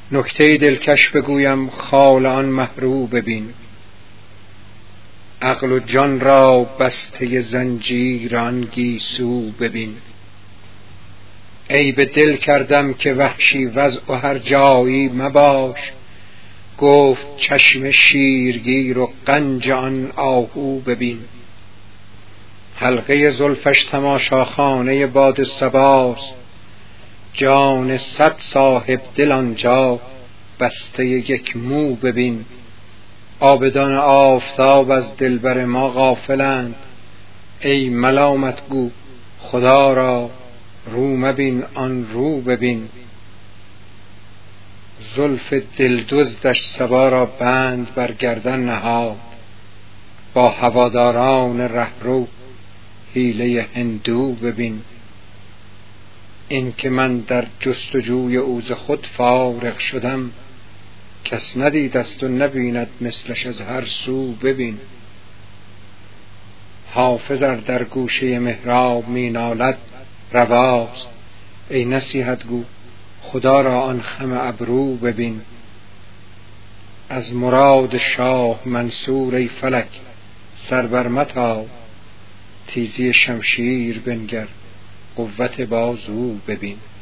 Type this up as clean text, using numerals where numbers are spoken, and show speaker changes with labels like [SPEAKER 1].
[SPEAKER 1] نکته دلکش بگویم خال آن مه رو ببین. عقل و جان را بسته زنجیر آن گیسو ببین. عیب دل کردم که وحشی وضع و هر جایی مباش، گفت چشم شیرگیر و غنج آن آهو ببین. حلقه زلفش تماشاخانه باد صباست، جان 100 صاحب دل آنجا بسته یک مو ببین. عابدان آفتاب از دلبر ما غافلند، ای ملامت گو خدا را رو مبین آن رو ببین. زلف دل دزدش صبا را بند بر گردن نهاد، با هواداران رهرو حیله هندو ببین. این که من در جستجوی او ز خود فارغ شدم، کس ندیده است و نبیند مثلش از هر سو ببین. حافظ ار در گوشه محراب می نالد رواست، ای نصیحت گو خدا را آن خم ابرو ببین. از مراد شاه منصور ای فلک سر بر متاب، تیزی شمشیر بنگر قوت بازو ببین.